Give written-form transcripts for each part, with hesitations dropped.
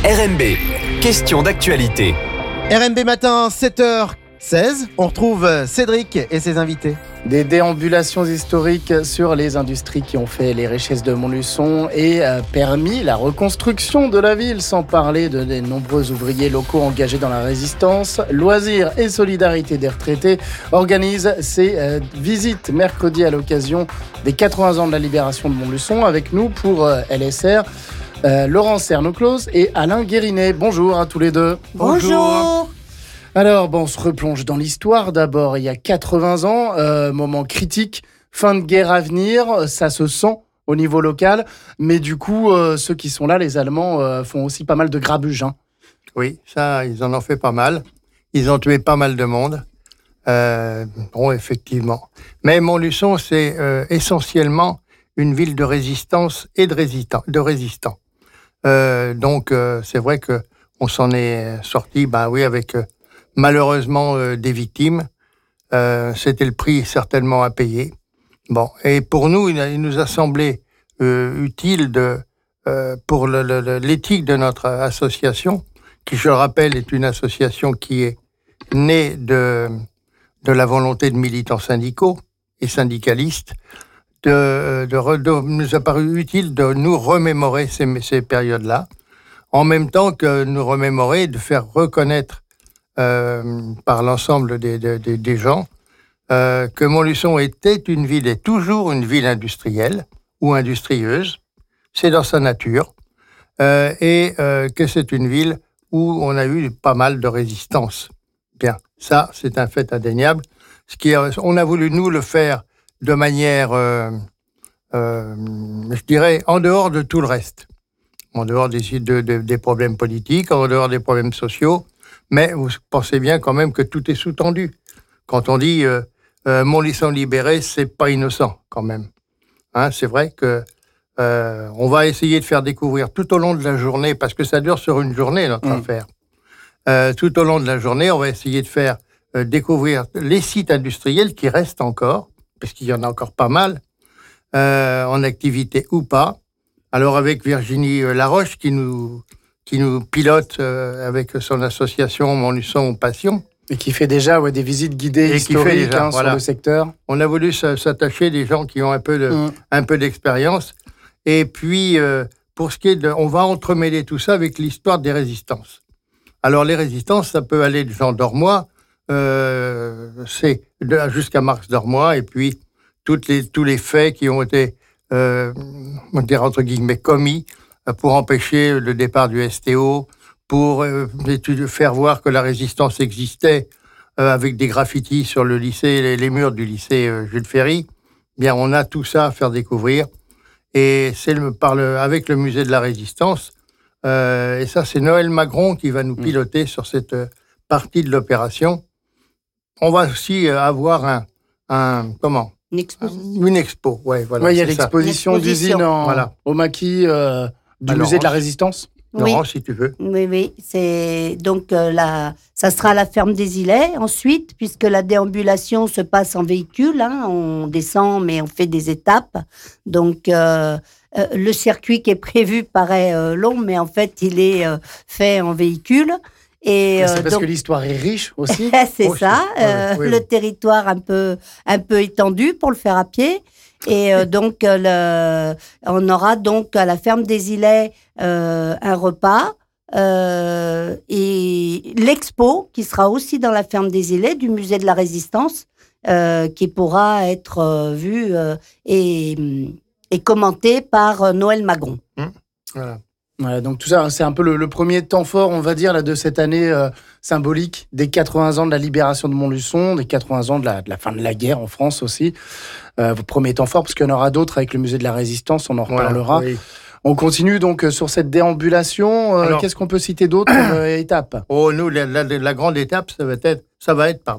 RMB, question d'actualité. RMB Matin, 7h16, on retrouve Cédric et ses invités. Des déambulations historiques sur les industries qui ont fait les richesses de Montluçon et permis la reconstruction de la ville, sans parler des nombreux ouvriers locaux engagés dans la résistance. Loisirs et solidarité des retraités organisent ces visites mercredi à l'occasion des 80 ans de la libération de Montluçon. Avec nous pour LSR, Laurence Cernoclos et Alain Guérinet. Bonjour à tous les deux. Bonjour. Alors, on se replonge dans l'histoire. D'abord, il y a 80 ans, moment critique, fin de guerre à venir, ça se sent au niveau local. Mais du coup, ceux qui sont là, les Allemands, font aussi pas mal de grabuge. Oui, ça, ils en ont fait pas mal. Ils ont tué pas mal de monde. Bon, effectivement. Mais Montluçon, c'est essentiellement une ville de résistance et de résistants. Donc, c'est vrai qu'on s'en est sorti, avec... malheureusement, des victimes. C'était le prix certainement à payer. Bon, et pour nous, il nous a semblé utile pour l'éthique de notre association, qui, je le rappelle, est une association qui est née de la volonté de militants syndicaux et syndicalistes, nous a paru utile de nous remémorer ces périodes-là, en même temps que nous remémorer, de faire reconnaître par l'ensemble des gens, que Montluçon était une ville, est toujours une ville industrielle ou industrieuse, c'est dans sa nature, et que c'est une ville où on a eu pas mal de résistance. Bien, ça, c'est un fait indéniable. On a voulu, nous, le faire de manière, je dirais, en dehors de tout le reste, en dehors des problèmes politiques, en dehors des problèmes sociaux. Mais vous pensez bien quand même que tout est sous-tendu. Quand on dit Montluçon libéré, c'est pas innocent quand même. C'est vrai que on va essayer de faire découvrir tout au long de la journée, parce que ça dure sur une journée notre affaire. Tout au long de la journée, on va essayer de faire découvrir les sites industriels qui restent encore, parce qu'il y en a encore pas mal, en activité ou pas. Alors avec Virginie Laroche qui nous pilote avec son association Montluçon Passion. Et qui fait déjà des visites guidées historiques sur le secteur. On a voulu s'attacher des gens qui ont un peu d'expérience. Et puis, pour ce qui est on va entremêler tout ça avec l'histoire des résistances. Alors, les résistances, ça peut aller de Jean Dormois, jusqu'à Marx Dormois, et puis tous les faits qui ont été, on dirait entre guillemets, commis, pour empêcher le départ du STO, pour faire voir que la résistance existait avec des graffitis sur le lycée, les murs du lycée Jules Ferry. Bien, on a tout ça à faire découvrir. Et c'est avec le musée de la Résistance. Et ça, c'est Noël Magron qui va nous piloter sur cette partie de l'opération. On va aussi avoir Une exposition. Une expo, voilà. Oui, il y a l'exposition d'usine au maquis du musée de la Résistance. Laurent, si tu veux. Oui. C'est donc ça sera à la ferme des Îlets ensuite, puisque la déambulation se passe en véhicule. On descend, mais on fait des étapes. Donc le circuit qui est prévu paraît long, mais en fait il est fait en véhicule. Et c'est parce que l'histoire est riche aussi. C'est ça. Le territoire un peu étendu pour le faire à pied. Et donc, on aura donc à la ferme des Îlets un repas et l'expo qui sera aussi dans la ferme des Îlets du musée de la Résistance qui pourra être vue et commentée par Noël Magron. Voilà, donc tout ça, c'est un peu le premier temps fort, on va dire, là, de cette année symbolique des 80 ans de la libération de Montluçon, des 80 ans de la fin de la guerre en France aussi. Premier temps fort, parce qu'il y en aura d'autres avec le musée de la Résistance, on en reparlera. Oui. On continue donc sur cette déambulation. Alors, qu'est-ce qu'on peut citer d'autre comme étape ? Nous, la grande étape, ça va être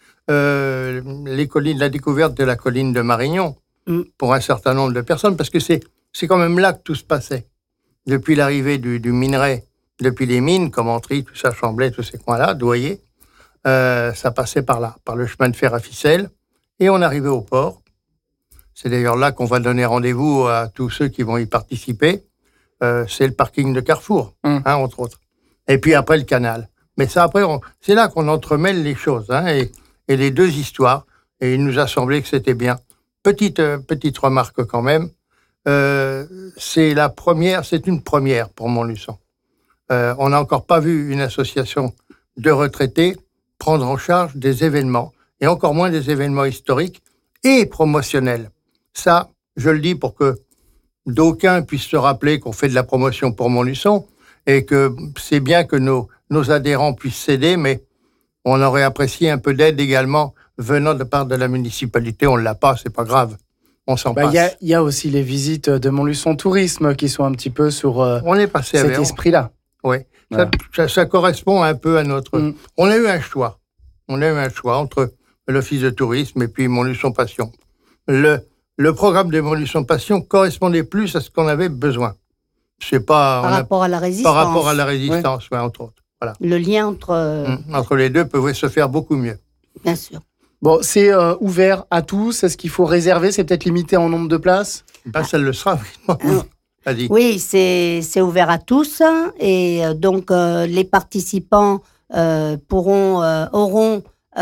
la découverte de la colline de Marignon pour un certain nombre de personnes, parce que c'est quand même là que tout se passait. Depuis l'arrivée du minerai, depuis les mines, Commentry, tout ça, Chamblay, tous ces coins-là, Douai, ça passait par là, par le chemin de fer à ficelle, et on arrivait au port. C'est d'ailleurs là qu'on va donner rendez-vous à tous ceux qui vont y participer. c'est le parking de Carrefour, entre autres. Et puis après, le canal. Mais ça, après, c'est là qu'on entremêle les choses, et les deux histoires. Et il nous a semblé que c'était bien. Petite remarque quand même. C'est une première pour Montluçon. On n'a encore pas vu une association de retraités prendre en charge des événements, et encore moins des événements historiques et promotionnels. Ça, je le dis pour que d'aucuns puissent se rappeler qu'on fait de la promotion pour Montluçon, et que c'est bien que nos adhérents puissent s'aider, mais on aurait apprécié un peu d'aide également venant de part de la municipalité. On ne l'a pas, c'est pas grave. On s'en passe. Il y a aussi les visites de Montluçon Tourisme qui sont un petit peu sur on est passé cet esprit-là. Oui, voilà. Ça correspond un peu à notre... On a eu un choix. Entre l'Office de tourisme et puis Montluçon Passion. Le programme de Montluçon Passion correspondait plus à ce qu'on avait besoin. Par rapport à la résistance, entre autres. Voilà. Le lien entre les deux pouvait se faire beaucoup mieux. Bien sûr. Bon, c'est ouvert à tous. Est-ce qu'il faut réserver? C'est peut-être limité en nombre de places? Ça le sera. Vas-y. Oui, c'est ouvert à tous. Et donc, les participants auront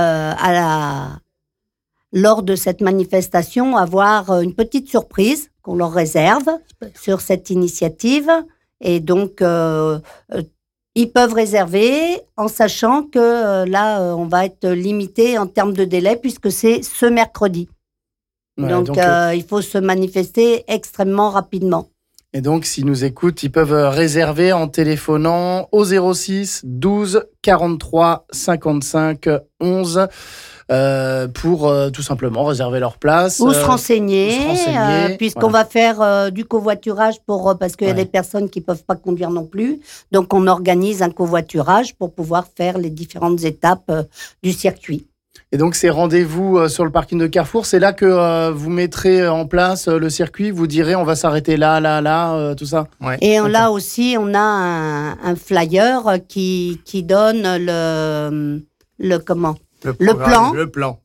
lors de cette manifestation, avoir une petite surprise qu'on leur réserve sur cette initiative. Et donc, ils peuvent réserver en sachant que là, on va être limité en termes de délai puisque c'est ce mercredi. Ouais, donc il faut se manifester extrêmement rapidement. Et donc, s'ils nous écoutent, ils peuvent réserver en téléphonant au 06 12 43 55 11 pour tout simplement réserver leur place. Ou se renseigner puisqu'on va faire du covoiturage parce qu'il y a des personnes qui ne peuvent pas conduire non plus. Donc, on organise un covoiturage pour pouvoir faire les différentes étapes du circuit. Et donc, ces rendez-vous sur le parking de Carrefour, c'est là que vous mettrez en place le circuit, vous direz on va s'arrêter là, tout ça. Ouais. Et là aussi, on a un flyer qui donne le plan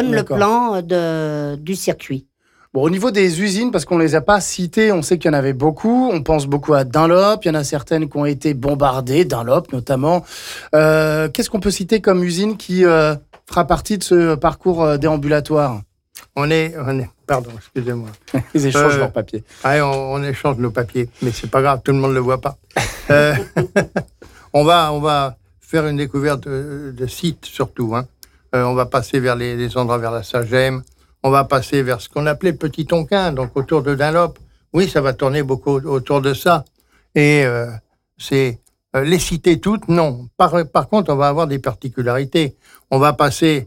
du circuit. Bon, au niveau des usines, parce qu'on ne les a pas citées, on sait qu'il y en avait beaucoup. On pense beaucoup à Dunlop. Il y en a certaines qui ont été bombardées, Dunlop notamment. Qu'est-ce qu'on peut citer comme usine qui fera partie de ce parcours déambulatoire? Pardon, excusez-moi. Ils échangent leurs papiers. On échange nos papiers, mais c'est pas grave, tout le monde ne le voit pas. On va faire une découverte de sites surtout. On va passer vers les endroits vers la Sagem. On va passer vers ce qu'on appelait Petit Tonquin, donc autour de Dunlop. Oui, ça va tourner beaucoup autour de ça. Et c'est les citer toutes, non. Par contre, on va avoir des particularités. On va passer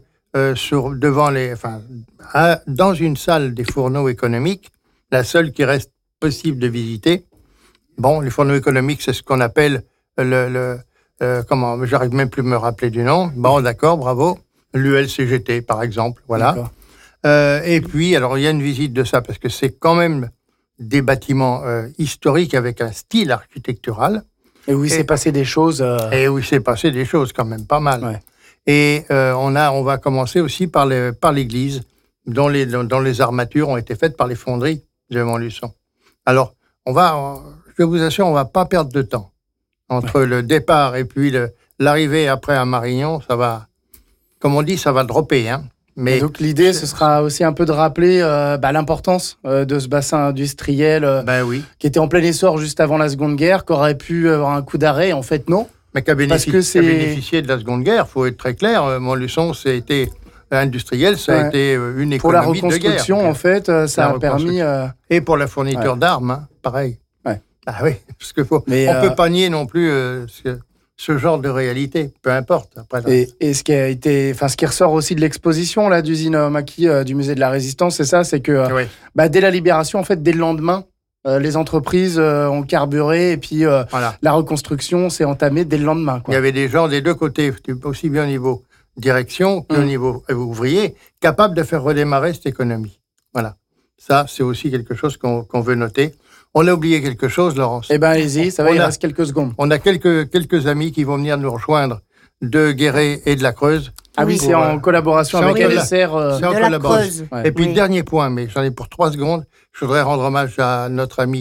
dans une salle des fourneaux économiques, la seule qui reste possible de visiter. Bon, les fourneaux économiques, c'est ce qu'on appelle j'arrive même plus à me rappeler du nom. Bon, d'accord, bravo. L'ULCGT, par exemple, voilà. Et puis, alors, il y a une visite de ça, parce que c'est quand même des bâtiments historiques avec un style architectural. Et où il s'est passé des choses. Et où il s'est passé des choses quand même pas mal. Ouais. Et on va commencer aussi par l'église, dont les armatures ont été faites par les fonderies de Montluçon. Alors, je vous assure, on va pas perdre de temps. Entre le départ et puis l'arrivée après à Marignan, ça va, comme on dit, ça va dropper, Mais donc l'idée, ce sera aussi un peu de rappeler l'importance de ce bassin industriel qui était en plein essor juste avant la Seconde Guerre, qui aurait pu avoir un coup d'arrêt. En fait, non. Mais qui a bénéficié de la Seconde Guerre, il faut être très clair. Montluçon, c'était industriel, ça a été une économie de guerre. Pour la reconstruction, en fait, ça a permis... Et pour la fourniture d'armes, pareil. Ouais. Ah oui, parce qu'on ne peut pas nier non plus... ce genre de réalité, peu importe. Après, et ce qui ressort aussi de l'exposition là d'usine Maquis du musée de la Résistance, c'est ça, c'est que dès la libération, en fait, dès le lendemain, les entreprises ont carburé et puis la reconstruction s'est entamée dès le lendemain. Il y avait des gens des deux côtés, aussi bien au niveau direction qu'au niveau ouvrier, capables de faire redémarrer cette économie. Voilà. Ça, c'est aussi quelque chose qu'on veut noter. On a oublié quelque chose, Laurence. Eh bien, allez-y, il reste quelques secondes. On a quelques amis qui vont venir nous rejoindre de Guéret et de la Creuse. Ah oui, c'est en collaboration avec LSR. C'est en collaboration. Et puis, dernier point, mais j'en ai pour 3 secondes, je voudrais rendre hommage à notre ami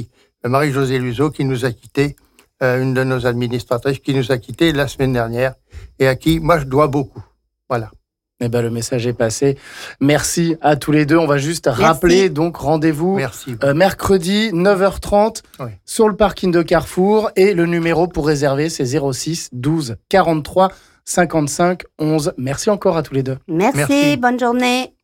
Marie-Josée Luzo, qui nous a quittés, une de nos administratrices qui nous a quittés la semaine dernière et à qui, moi, je dois beaucoup. Voilà. Eh ben, le message est passé. Merci à tous les deux. On va juste rappeler, donc, rendez-vous mercredi, 9h30, sur le parking de Carrefour. Et le numéro pour réserver, c'est 06 12 43 55 11. Merci encore à tous les deux. Merci. Bonne journée.